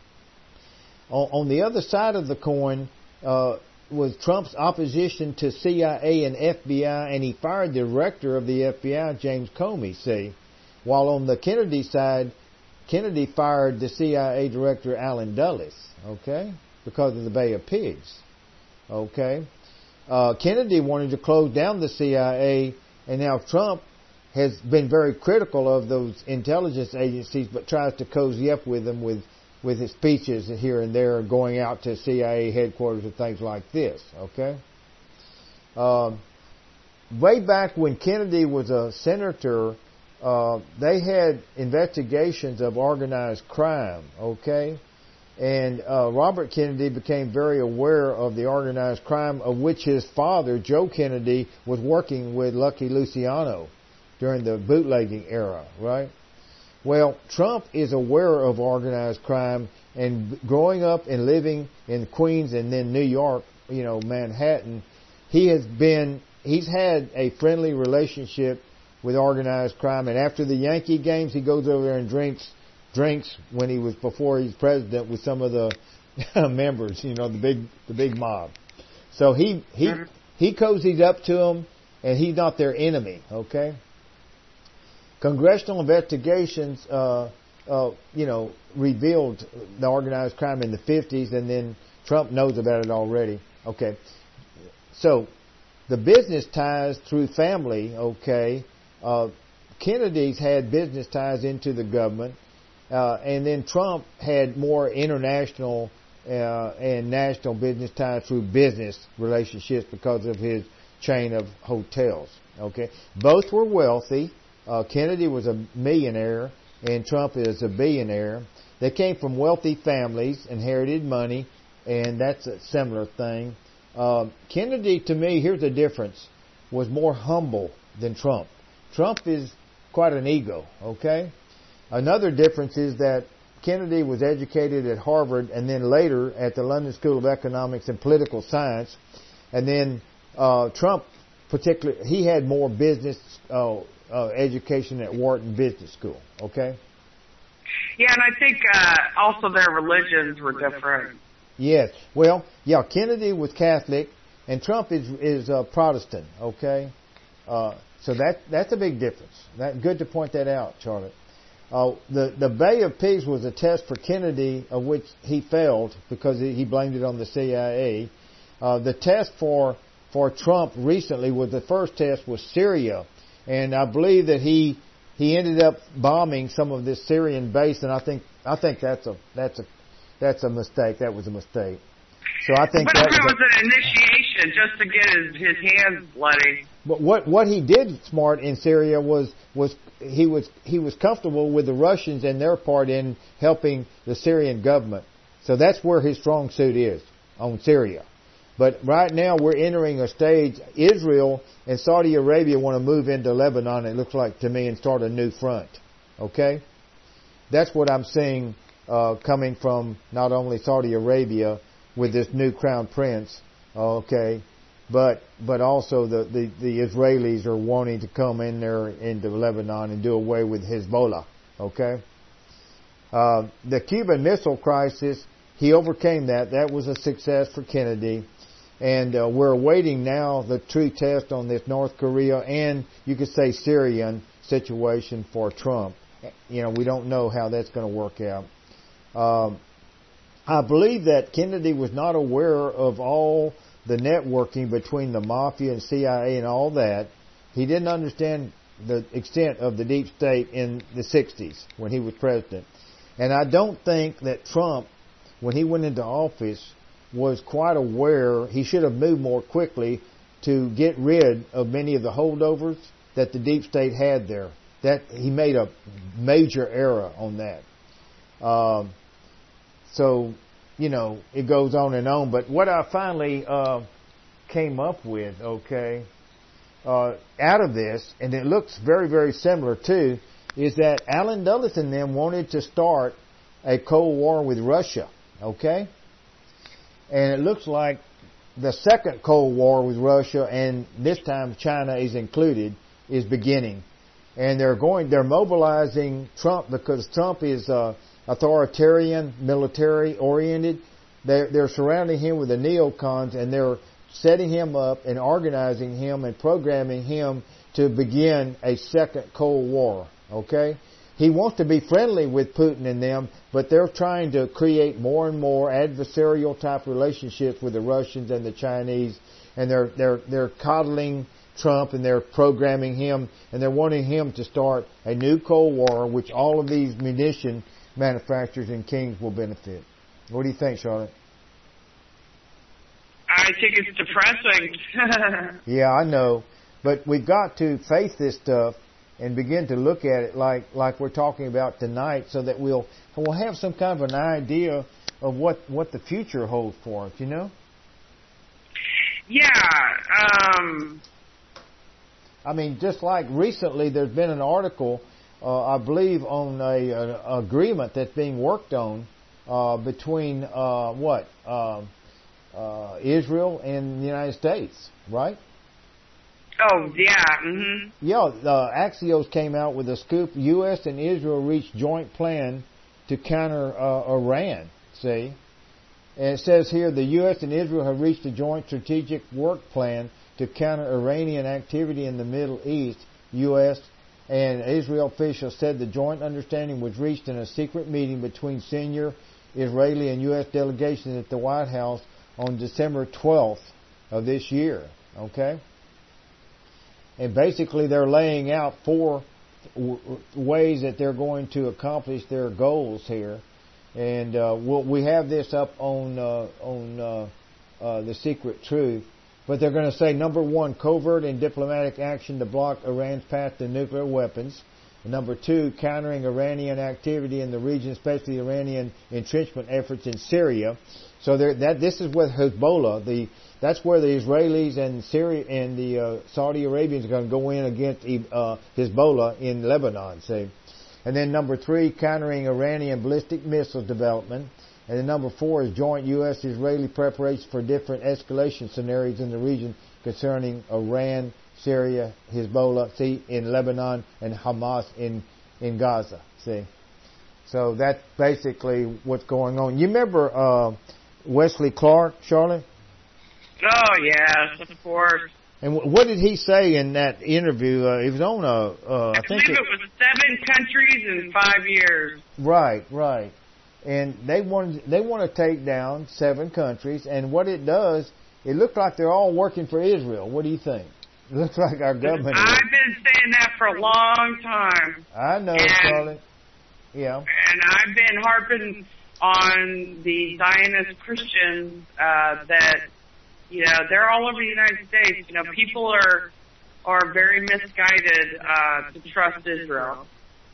On, on the other side of the coin uh, was Trump's opposition to C I A and F B I, and he fired the director of the F B I, James Comey, see. While on the Kennedy side, Kennedy fired the C I A director Allen Dulles, okay, because of the Bay of Pigs, okay. Uh, Kennedy wanted to close down the C I A, and now Trump has been very critical of those intelligence agencies, but tries to cozy up with them with with his speeches here and there, going out to C I A headquarters and things like this. Okay. Um, way back when Kennedy was a senator, uh, they had investigations of organized crime. Okay. And uh, Robert Kennedy became very aware of the organized crime of which his father, Joe Kennedy, was working with Lucky Luciano during the bootlegging era, right? Well, Trump is aware of organized crime, and growing up and living in Queens and then New York, you know, Manhattan, he has been, he's had a friendly relationship with organized crime. And after the Yankee games, he goes over there and drinks drinks when he was before he's president with some of the members, you know, the big the big mob. So he he he cozies up to them, and he's not their enemy. Okay. Congressional investigations, uh, uh, you know, revealed the organized crime in the fifties, and then Trump knows about it already. Okay. So the business ties through family. Okay. Uh, Kennedy's had business ties into the government. Uh, and then Trump had more international uh, and national business ties through business relationships because of his chain of hotels. Okay, both were wealthy. Uh, Kennedy was a millionaire, and Trump is a billionaire. They came from wealthy families, inherited money, and that's a similar thing. Uh, Kennedy, to me, here's the difference, was more humble than Trump. Trump is quite an ego. Okay. Another difference is that Kennedy was educated at Harvard and then later at the London School of Economics and Political Science. And then uh, Trump, particularly, he had more business uh, uh, education at Wharton Business School. Okay? Yeah, and I think uh, also their religions were different. Yes. Well, yeah, Kennedy was Catholic and Trump is is uh, Protestant. Okay? Uh, so that that's a big difference. That, good to point that out, Charlotte. Uh, the, the Bay of Pigs was a test for Kennedy, of which he failed because he, he blamed it on the C I A. Uh, the test for for Trump recently was the first test was Syria, and I believe that he he ended up bombing some of this Syrian base, and I think I think that's a that's a that's a mistake. That was a mistake. So I think but that it was, was a, an initiation just to get his, his hands bloody. But what what he did smart in Syria was was he was he was comfortable with the Russians and their part in helping the Syrian government. So that's where his strong suit is, on Syria. But right now we're entering a stage. Israel and Saudi Arabia want to move into Lebanon, it looks like to me, and start a new front. Okay, that's what I'm seeing uh, coming from not only Saudi Arabia with this new crown prince. Okay. But but also the, the, the Israelis are wanting to come in there into Lebanon and do away with Hezbollah. Okay? Uh, the Cuban Missile Crisis, he overcame that. That was a success for Kennedy. And uh, we're awaiting now the true test on this North Korea and, you could say, Syrian situation for Trump. You know, we don't know how that's going to work out. Um, I believe that Kennedy was not aware of all the networking between the mafia and C I A and all that. He didn't understand the extent of the deep state in the sixties when he was president. And I don't think that Trump, when he went into office, was quite aware. He should have moved more quickly to get rid of many of the holdovers that the deep state had there. That he made a major error on that. Um, so, you know, it goes on and on. But what I finally uh, came up with, okay, uh, out of this, and it looks very, very similar too, is that Allen Dulles and them wanted to start a Cold War with Russia, okay? And it looks like the second Cold War with Russia, and this time China is included, is beginning. And they're going, they're mobilizing Trump because Trump is uh, authoritarian, military oriented. They're, they're surrounding him with the neocons, and they're setting him up and organizing him and programming him to begin a second Cold War. Okay? He wants to be friendly with Putin and them, but they're trying to create more and more adversarial type relationships with the Russians and the Chinese, and they're they're they're coddling Trump, and they're programming him, and they're wanting him to start a new Cold War, which all of these munition manufacturers and kings will benefit. What do you think, Charlotte? I think it's depressing. Yeah, I know. But we've got to face this stuff and begin to look at it like, like we're talking about tonight, so that we'll we'll have some kind of an idea of what, what the future holds for us, you know? Yeah. Um, I mean, just like recently there's been an article, uh, I believe, on a, an agreement that's being worked on uh, between, uh, what, uh, uh, Israel and the United States, right? oh, yeah. Mm-hmm. Yeah, uh, Axios came out with a scoop. U S and Israel reached joint plan to counter uh, Iran, see? And it says here the U S and Israel have reached a joint strategic work plan to counter Iranian activity in the Middle East. U S and Israel officials said the joint understanding was reached in a secret meeting between senior Israeli and U S delegations at the White House on December twelfth of this year. Okay? And basically they're laying out four w- ways that they're going to accomplish their goals here. And uh, we'll, we have this up on uh, on uh, uh, The Secret Truth. But they're going to say, number one, covert and diplomatic action to block Iran's path to nuclear weapons. Number two, countering Iranian activity in the region, especially Iranian entrenchment efforts in Syria. So that this is with Hezbollah. The that's where the Israelis and Syria and the uh, Saudi Arabians are going to go in against uh, Hezbollah in Lebanon. See, and then number three, countering Iranian ballistic missile development. And then number four is joint U S-Israeli preparations for different escalation scenarios in the region concerning Iran, Syria, Hezbollah, see, in Lebanon, and Hamas in, in Gaza, see. So that's basically what's going on. You remember uh, Wesley Clark, Charlotte? Oh, yes, of course. And w- what did he say in that interview? Uh, it was on a... Uh, I, I believe think it, it was seven countries in five years. Right, right. And they want they want to take down seven countries. And what it does, it looks like they're all working for Israel. What do you think? It looks like our government is. I've been saying that for a long time. I know, and, Charlotte. Yeah. And I've been harping on the Zionist Christians uh, that, you know, they're all over the United States. You know, people are are very misguided uh, to trust Israel.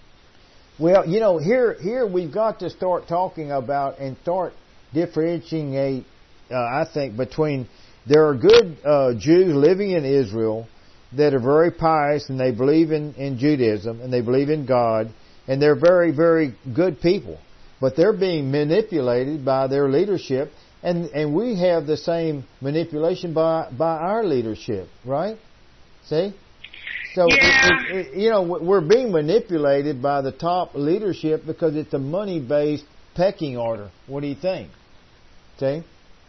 Well, you know, here here we've got to start talking about and start differentiating, uh, I think, between there are good uh, Jews living in Israel that are very pious and they believe in, in Judaism and they believe in God and they're very, very good people. But they're being manipulated by their leadership, and, and we have the same manipulation by by our leadership, right? See? So, yeah. it, it, you know, we're being manipulated by the top leadership because it's a money-based pecking order. What do you think? See?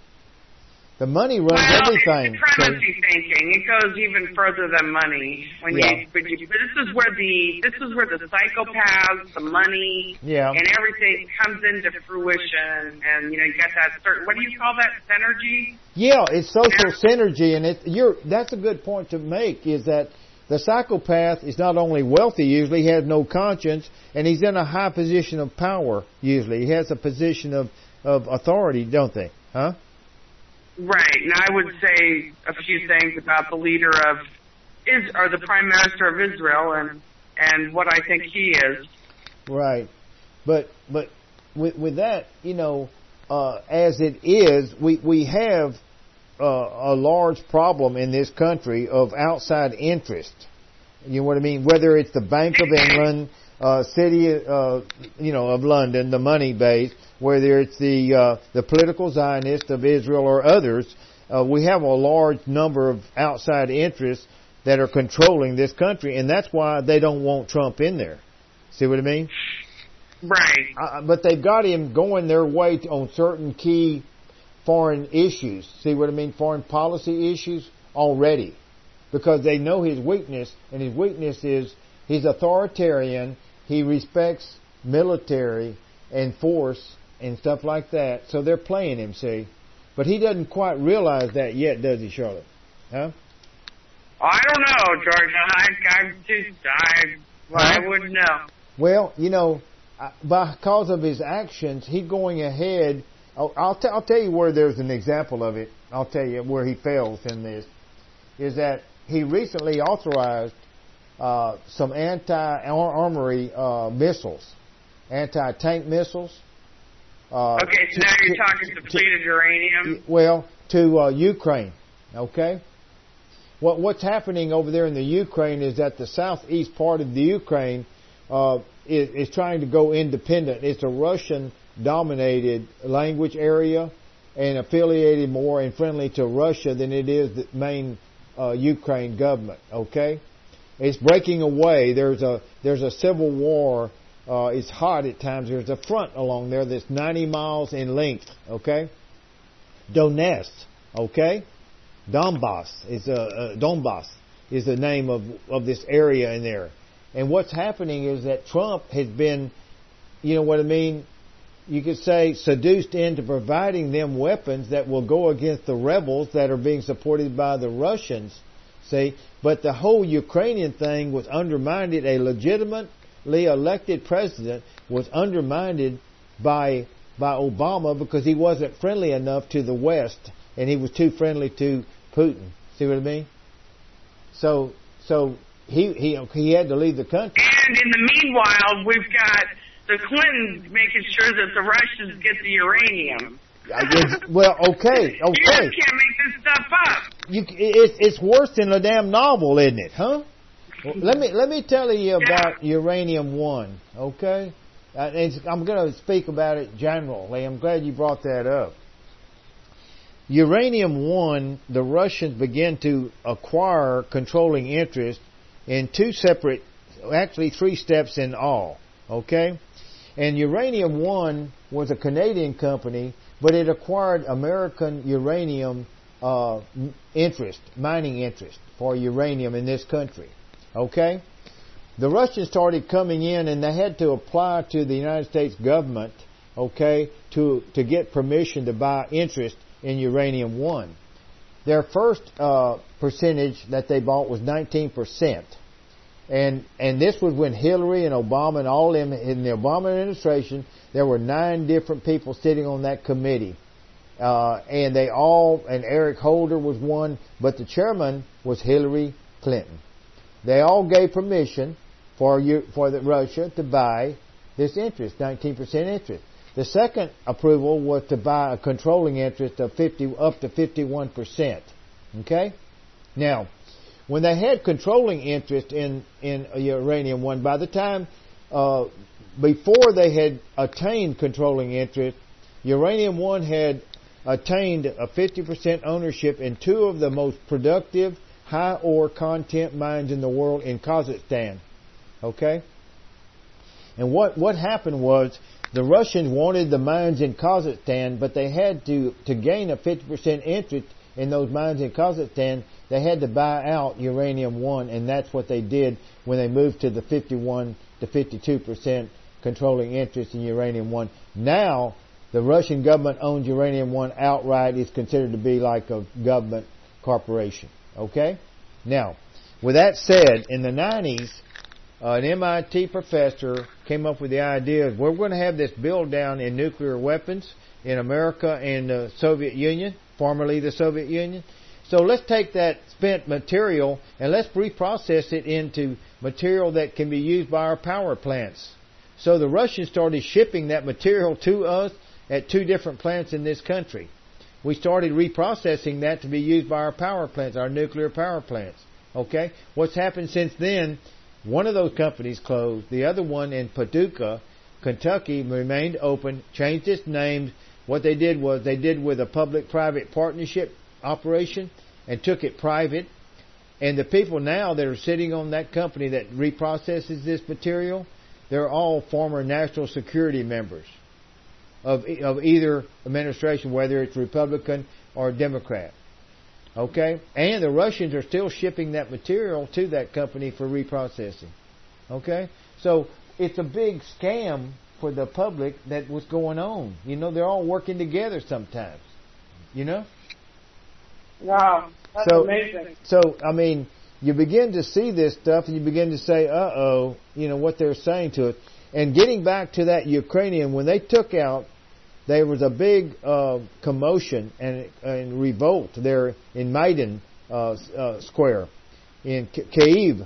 The money runs well, everything. It's supremacy thinking. It goes even further than money. When yeah. you, but, you, but this is where the this is where the psychopaths, the money, yeah. and everything comes into fruition. And you know, you got that certain. What do you call that? Synergy. Yeah, it's social synergy, and it. You're that's a good point to make. Is that the psychopath is not only wealthy, usually he has no conscience, and he's in a high position of power. Usually, he has a position of of authority, don't they? Huh? Right, and I would say a few things about the leader of is or the Prime Minister of Israel and and what I think he is. Right, but but with with that, you know, uh, as it is, we we have uh, a large problem in this country of outside interest. You know what I mean? Whether it's the Bank of England, uh, City, uh, you know, of London, the money base. Whether it's the uh, the political Zionists of Israel or others, uh, we have a large number of outside interests that are controlling this country, and that's why they don't want Trump in there. See what I mean? Right. Uh, but they've got him going their way to, on certain key foreign issues. See what I mean? Foreign policy issues already, because they know his weakness, and his weakness is he's authoritarian. He respects military and force and stuff like that. So they're playing him, see. But he doesn't quite realize that yet, does he, Charlotte? Huh? I don't know, Georgia. I, I just, I, well, I wouldn't know. Well, you know, because of his actions, he going ahead. I'll, I'll, t- I'll tell you where there's an example of it. I'll tell you where he fails in this. Is that he recently authorized uh, some anti-armory uh, missiles, anti-tank missiles. Uh, okay, so to, now you're to, talking depleted to, uranium. Well, to uh, Ukraine. Okay. What what's happening over there in the Ukraine is that the southeast part of the Ukraine uh, is, is trying to go independent. It's a Russian-dominated language area and affiliated more and friendly to Russia than it is the main uh, Ukraine government. Okay, it's breaking away. There's a there's a civil war. Uh, it's hot at times. There's a front along there that's ninety miles in length. Okay, Donetsk. Okay. Donbass is a uh, Donbass is the name of of this area in there, and what's happening is that Trump has been, you know what I mean, you could say seduced into providing them weapons that will go against the rebels that are being supported by the Russians. See, but the whole Ukrainian thing was undermined. A legitimately elected president was undermined by by Obama because he wasn't friendly enough to the West, and he was too friendly to Putin. See what I mean? So, so he he he had to leave the country. And in the meanwhile, we've got the Clintons making sure that the Russians get the uranium. Well, okay, okay. You just can't make this stuff up. You, it's it's worse than a damn novel, isn't it? Huh? Well, let me let me tell you about yeah. Uranium One. Okay, uh, it's, I'm going to speak about it generally. I'm glad you brought that up. Uranium One, the Russians began to acquire controlling interest in two separate, actually three steps in all. Okay? And Uranium One was a Canadian company, but it acquired American uranium uh, interest, mining interest for uranium in this country. Okay? The Russians started coming in and they had to apply to the United States government, okay, to, to get permission to buy interest in Uranium One. Their first uh, percentage that they bought was nineteen percent. And and this was when Hillary and Obama and all them in the Obama administration, there were nine different people sitting on that committee. Uh, and they all, and Eric Holder was one, but the chairman was Hillary Clinton. They all gave permission for you, for the Russia to buy this interest, nineteen percent interest. The second approval was to buy a controlling interest of fifty up to fifty-one percent. Okay? Now, when they had controlling interest in, in Uranium One, by the time, uh, before they had attained controlling interest, Uranium One had attained a fifty percent ownership in two of the most productive high ore content mines in the world in Kazakhstan. Okay? And what, what happened was, the Russians wanted the mines in Kazakhstan, but they had to, to gain a fifty percent interest in those mines in Kazakhstan, they had to buy out Uranium One, and that's what they did when they moved to the fifty-one to fifty-two percent controlling interest in Uranium One. Now, the Russian government owns Uranium One outright. It's considered to be like a government corporation. Okay? Now, with that said, in the nineties, Uh, an M I T professor came up with the idea of we're going to have this build down in nuclear weapons in America and the Soviet Union, formerly the Soviet Union. So let's take that spent material and let's reprocess it into material that can be used by our power plants. So the Russians started shipping that material to us at two different plants in this country. We started reprocessing that to be used by our power plants, our nuclear power plants. Okay? What's happened since then? One of those companies closed. The other one in Paducah, Kentucky, remained open, changed its name. What they did was they did with a public-private partnership operation and took it private. And the people now that are sitting on that company that reprocesses this material, they're all former national security members of, of either administration, whether it's Republican or Democrat. Okay? And the Russians are still shipping that material to that company for reprocessing. Okay? So it's a big scam for the public that was going on. You know, they're all working together sometimes. You know? Wow. That's so, amazing. So, I mean, you begin to see this stuff and you begin to say, uh-oh, you know, what they're saying to it. And getting back to that Ukrainian, when they took out, there was a big uh, commotion and, and revolt there in Maidan uh, uh, Square in Kyiv.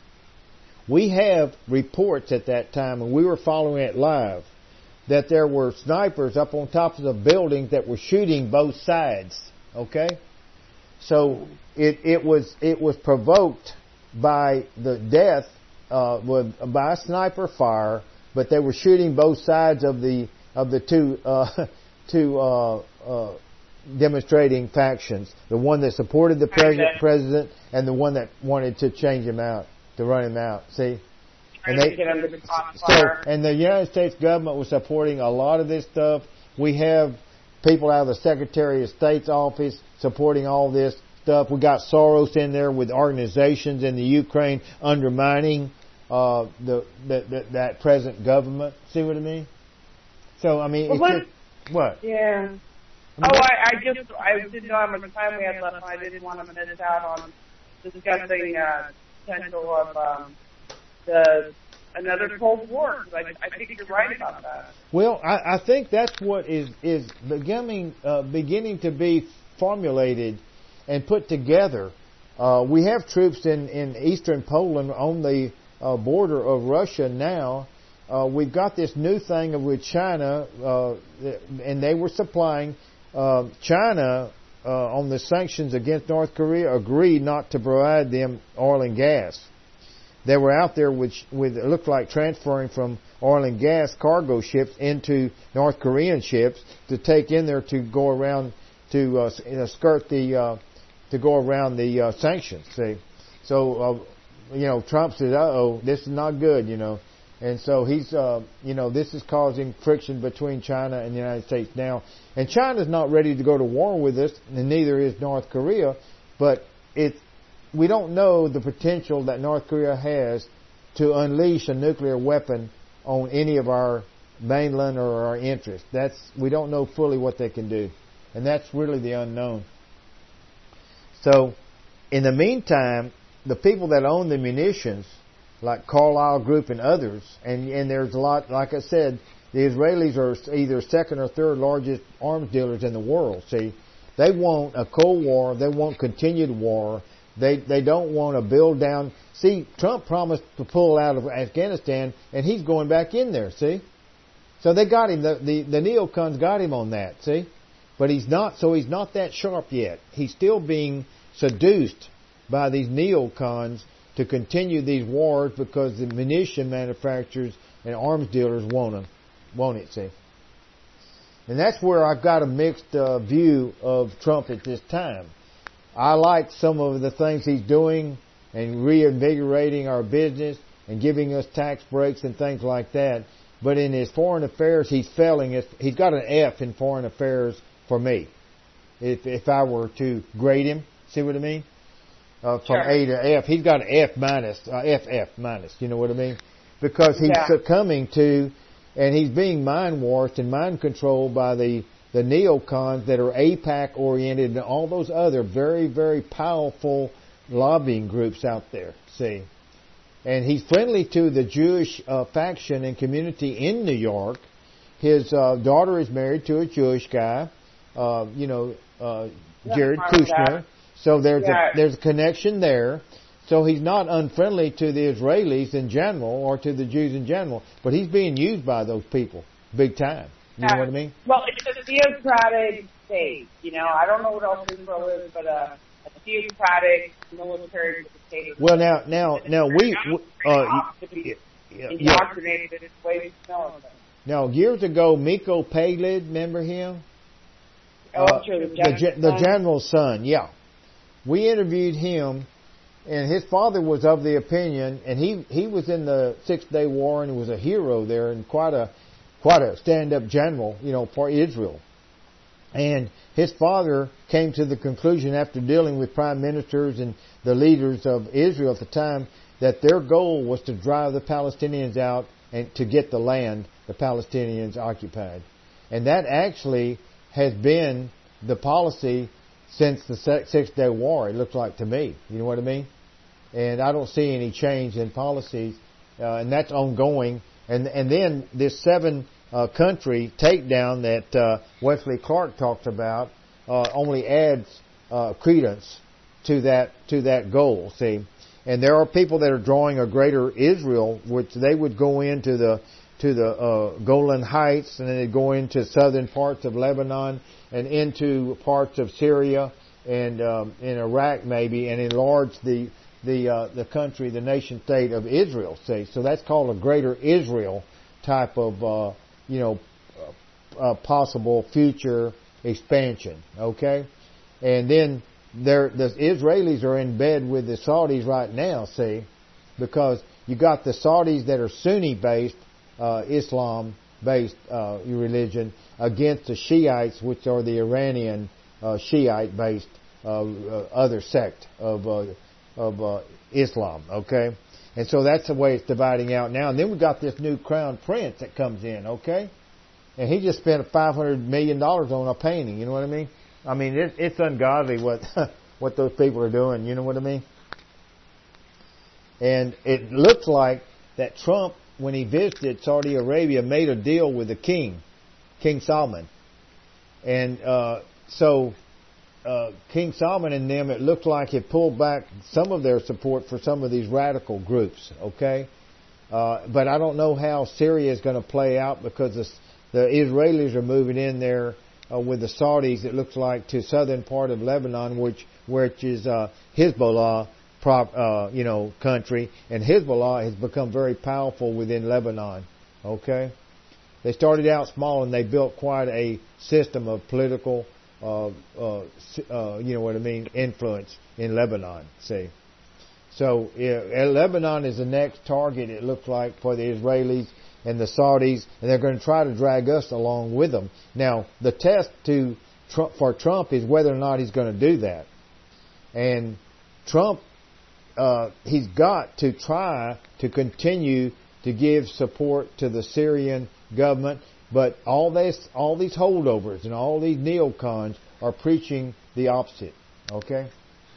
We have reports at that time, and we were following it live, that there were snipers up on top of the buildings that were shooting both sides. Okay? So it, it was it was provoked by the death uh, with, by a sniper fire, but they were shooting both sides of the of the two uh, two uh, uh, demonstrating factions. The one that supported the president, president, and the one that wanted to change him out, to run him out. See, and they get under the so and the United States government was supporting a lot of this stuff. We have people out of the Secretary of State's office supporting all this stuff. We got Soros in there with organizations in the Ukraine undermining uh, the, the, the that present government. See what I mean? So I mean, well, it's just, what? Yeah. Oh, I, I just I didn't know how much time we had left. I didn't want to miss out on discussing uh, potential of um, the another Cold War. I, I think you're right about that. Well, I, I think that's what is is beginning uh, beginning to be formulated and put together. Uh, we have troops in, in eastern Poland on the uh, border of Russia now. Uh, we've got this new thing with China, uh, and they were supplying. Uh, China, uh, on the sanctions against North Korea, agreed not to provide them oil and gas. They were out there with, with it looked like transferring from oil and gas cargo ships into North Korean ships to take in there to go around to uh, skirt the uh, to go around the uh, sanctions. See, so uh, you know Trump says, "Uh oh, this is not good," you know. And so he's, uh, you know, this is causing friction between China and the United States now. And China's not ready to go to war with us, and neither is North Korea. But it's, we don't know the potential that North Korea has to unleash a nuclear weapon on any of our mainland or our interests. That's, we don't know fully what they can do. And that's really the unknown. So, in the meantime, the people that own the munitions, like Carlyle Group and others, and, and there's a lot, like I said, the Israelis are either second or third largest arms dealers in the world. See, they want a Cold War, they want continued war, they they don't want to build down. See, Trump promised to pull out of Afghanistan, and he's going back in there, see? So they got him, the, the, the neocons got him on that, see? But he's not, so he's not that sharp yet. He's still being seduced by these neocons to continue these wars because the munition manufacturers and arms dealers want them, want it, see. And that's where I've got a mixed uh, view of Trump at this time. I like some of the things he's doing and reinvigorating our business and giving us tax breaks and things like that. But in his foreign affairs, he's failing. He's got an F in foreign affairs for me. If if I were to grade him, see what I mean? Uh, from sure. A to F. He's got an F minus, uh, F F minus, you know what I mean? Because he's yeah. succumbing to, and he's being mind washed and mind controlled by the, the neocons that are AIPAC oriented and all those other very, very powerful lobbying groups out there, see? And he's friendly to the Jewish uh, faction and community in New York. His uh, daughter is married to a Jewish guy, uh, you know, uh, Jared Kushner. So there's yeah. a there's a connection there. So he's not unfriendly to the Israelis in general or to the Jews in general, but he's being used by those people big time. You yeah. know what I mean? Well, it's a theocratic state. You know, I don't know what else Israel is, but a, a theocratic military state. Well, now, now, now we. Uh, yeah, indoctrinated yeah. way to Now, years ago, Miko Palid, remember him? Oh, uh, sure, the, the, the general's son, yeah. We interviewed him, and his father was of the opinion, and he, he was in the Six-Day War and was a hero there and quite a quite a stand-up general, you know, for Israel. And his father came to the conclusion after dealing with prime ministers and the leaders of Israel at the time that their goal was to drive the Palestinians out and to get the land the Palestinians occupied. And that actually has been the policy since the Six-Day War, it looks like to me. You know what I mean? and I don't see any change in policies, uh, and that's ongoing. And and then this seven uh, country takedown that uh, Wesley Clark talked about uh, only adds uh, credence to that to that goal. See, and there are people that are drawing a greater Israel, which they would go into the to the uh, Golan Heights, and then they go into southern parts of Lebanon and into parts of Syria and um, in Iraq maybe, and enlarge the the uh, the country, the nation state of Israel. See, so that's called a greater Israel type of uh, you know uh, possible future expansion. Okay, and then there the Israelis are in bed with the Saudis right now. See, because you got the Saudis that are Sunni based, uh, Islam based uh, religion against the Shiites, which are the Iranian uh, Shiite based uh, uh, other sect of uh, of uh, Islam, okay? And so that's the way it's dividing out now. And then we've got this new crown prince that comes in, okay? And he just spent five hundred million dollars on a painting, you know what I mean? I mean, it, it's ungodly what what those people are doing, you know what I mean? And it looks like that Trump, when he visited Saudi Arabia, made a deal with the king, King Salman. And uh, so... Uh, King Solomon and them, it looked like it pulled back some of their support for some of these radical groups, okay? Uh, but I don't know how Syria is going to play out because the, the Israelis are moving in there uh, with the Saudis, it looks like, to southern part of Lebanon, which which is uh, Hezbollah, prop, uh, you know, country, and Hezbollah has become very powerful within Lebanon, okay? They started out small and they built quite a system of political Uh, uh, uh, you know what I mean, influence in Lebanon, see. So, yeah, Lebanon is the next target, it looks like, for the Israelis and the Saudis, and they're going to try to drag us along with them. Now, the test to Trump, for Trump is whether or not he's going to do that. And Trump, uh, he's got to try to continue to give support to the Syrian government. But all this, all these holdovers and all these neocons are preaching the opposite. Okay.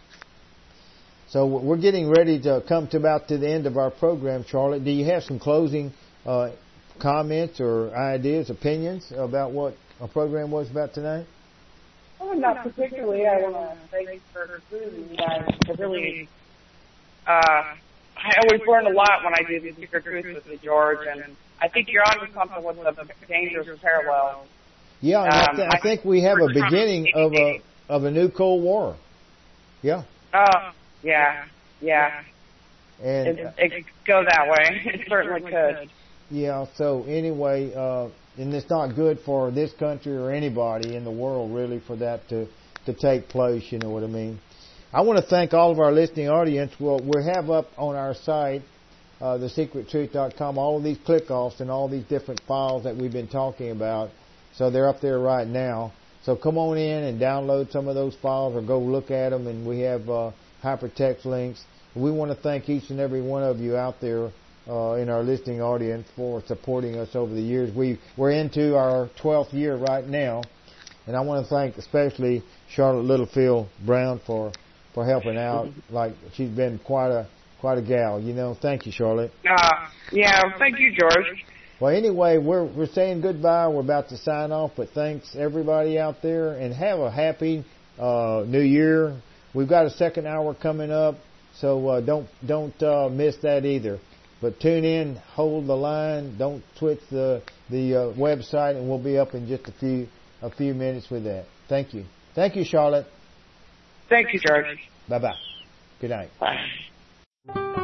So we're getting ready to come to about to the end of our program, Charlotte. Do you have some closing uh, comments or ideas, opinions about what our program was about tonight? Oh, not particularly. I want to thank you for including you guys. I really, uh, I always learn a lot when I do the Secret Truth with the George, and I think you're on to something with the dangerous parallels. Yeah, um, I, th- I think we have a beginning of a of a new Cold War. Yeah. Oh, yeah, yeah. And it, it could go that way. It certainly could. Yeah. So anyway, uh, and it's not good for this country or anybody in the world really for that to to take place. You know what I mean? I want to thank all of our listening audience. Well, we have up on our site, Uh, the secret truth dot com, all of these click-offs and all these different files that we've been talking about. So they're up there right now. So come on in and download some of those files or go look at them. And we have uh, hypertext links. We want to thank each and every one of you out there uh, in our listening audience for supporting us over the years. We, we're into our twelfth year right now. And I want to thank especially Charlotte Littlefield Brown for, for helping out. Like, she's been quite a Quite a gal, you know. Thank you, Charlotte. Uh, yeah, thank you, George. Well, anyway, we're we're saying goodbye. We're about to sign off, but thanks everybody out there, and have a happy uh, New Year. We've got a second hour coming up, so uh, don't don't uh, miss that either. But tune in, hold the line, don't switch the the uh, website, and we'll be up in just a few a few minutes with that. Thank you, thank you, Charlotte. Thank you, George. Bye bye. Good night. Bye.